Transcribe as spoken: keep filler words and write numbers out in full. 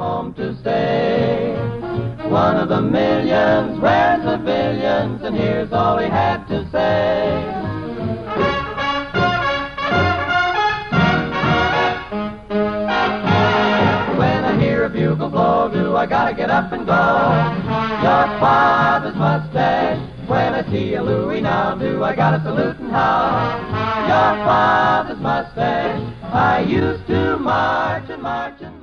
home to stay. One of the millions wears civilians, and here's all he had to say. When I hear a bugle blow, do I gotta get up and go? Your father's mustache. When I see a Louis now, do I gotta salute and how? Your father's mustache. I used to march and march and